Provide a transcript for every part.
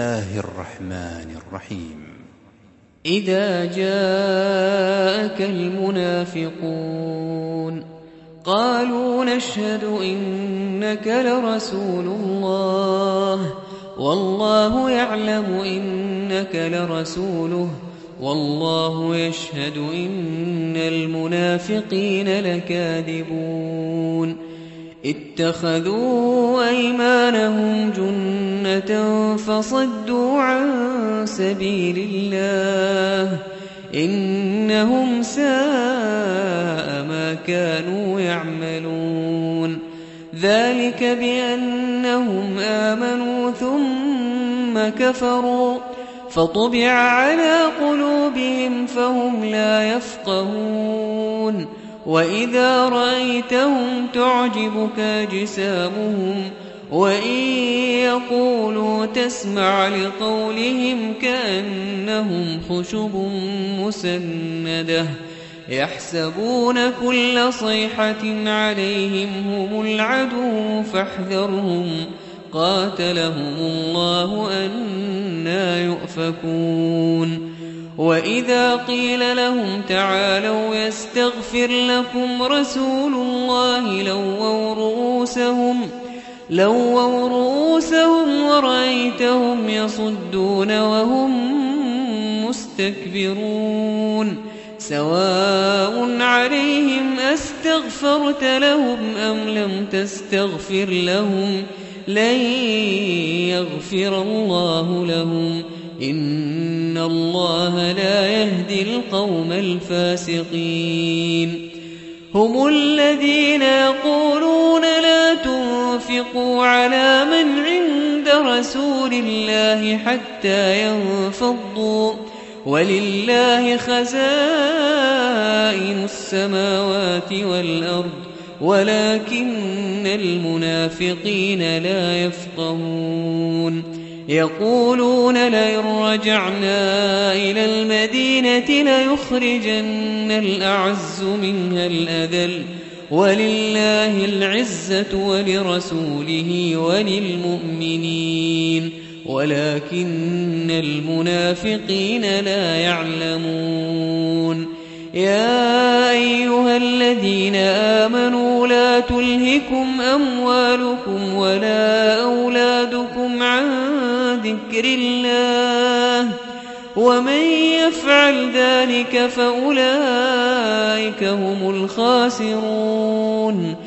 الله الرحمن الرحيم إذا جاءك المنافقون قالوا نشهد إنك لرسول الله والله يعلم إنك لرسوله والله يشهد إن المنافقين لكاذبون اتخذوا أيمانهم جنة فصدوا عن سبيل الله إنهم ساء ما كانوا يعملون ذلك بأنهم آمنوا ثم كفروا فطبع على قلوبهم فهم لا يفقهون وإذا رأيتهم تعجبك أجسامهم وإن يقولوا تسمع لقولهم كأنهم خشب مسندة يحسبون كل صيحة عليهم هم العدو فاحذرهم قاتلهم الله أنى يؤفكون وإذا قيل لهم تعالوا يستغفر لكم رسول الله لووا رؤوسهم ورأيتهم يصدون وهم مستكبرون سواء عليهم أستغفرت لهم أم لم تستغفر لهم لن يغفر الله لهم إن الله لا يهدي القوم الفاسقين هم الذين يقولون لا تنفقوا على من عند رسول الله حتى ينفضوا ولله خزائن السماوات والأرض ولكن المنافقين لا يفقهون يقولون لئن رجعنا إلى المدينة ليخرجن الأعز منها الأذل ولله العزة ولرسوله وللمؤمنين ولكن المنافقين لا يعلمون يا أيها الذين آمنوا لا تلهكم أموالكم ولا أولادكم عن ذكر الله ومن يفعل ذلك فأولئك هم الخاسرون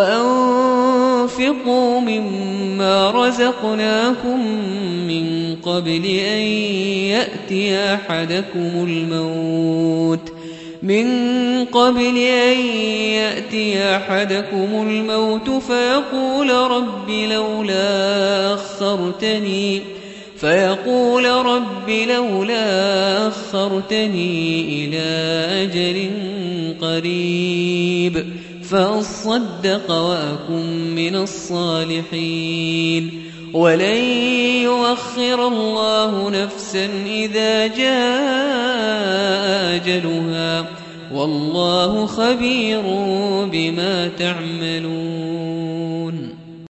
وأنفقوا مما رزقناكم من قبل أن يأتي أحدكم الموت فيقول رب لولا أخرتني إلى أجل قريب فأصدق وأكن من الصالحين ولن يؤخر الله نفسا إذا جاء أجلها والله خبير بما تعملون